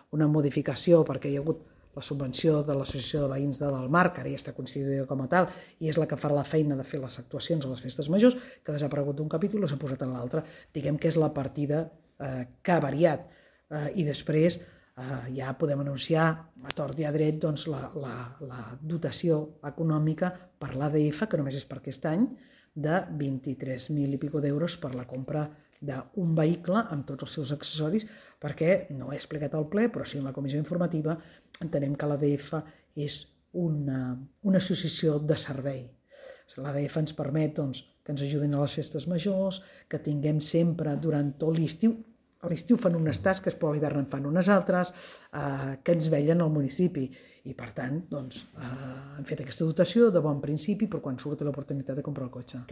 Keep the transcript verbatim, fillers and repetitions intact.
una modificació perquè hi ha hagut la subvenció de l'Associació de Veïns de Dalmar, que ara ja està constituïda com a tal, i és la que fa la feina de fer les actuacions a les festes majors, que ha desaparegut d'un capítol i s'ha posat en l'altre. Diguem que és la partida eh, que ha variat. Eh, I després eh, ja podem anunciar a tort i a dret doncs, la, la, la dotació econòmica per l'A D F, que només és per aquest any, de vint-i-tres mil i pico d'euros per la compra d'un vehicle amb tots els seus accessoris, perquè no he explicat al ple, però sí en la comissió informativa entenem que l'A D F és una, una associació de servei. L'A D F ens permet doncs, que ens ajudin a les festes majors, que tinguem sempre durant tot l'estiu, a l'estiu fan unes tasques, però a l'hivern en fan unes altres, eh, que ens vetllen al municipi. I per tant, doncs, eh, han fet aquesta dotació de bon principi per quan surti l'oportunitat de comprar el cotxe.